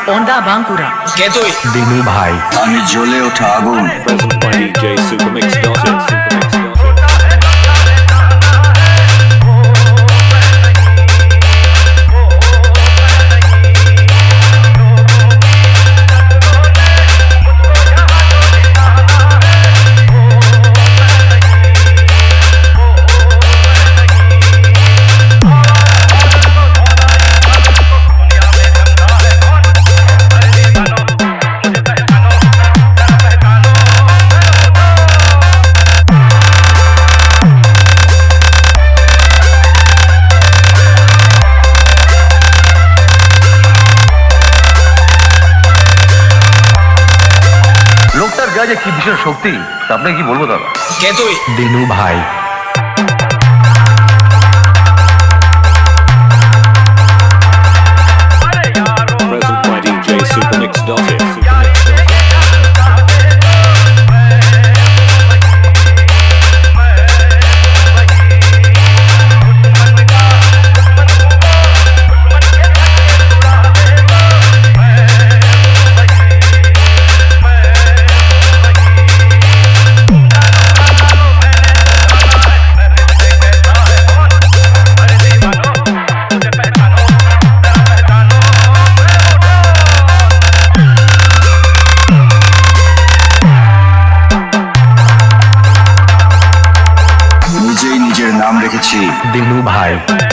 ओंडा बांकुरा কে তুই? দিনু ভাই। আমি জ্বলে ওঠা আগুন। Present by DJ Supermix Dotted. লোকটার গায়ে কি বিশাল শক্তি তা আপনি কি বলবো দাদা? কে তুই? দিনু ভাই। Present by DJ Supermix Dotted. নিজেই নিজের নাম রেখেছি দিনু ভাই।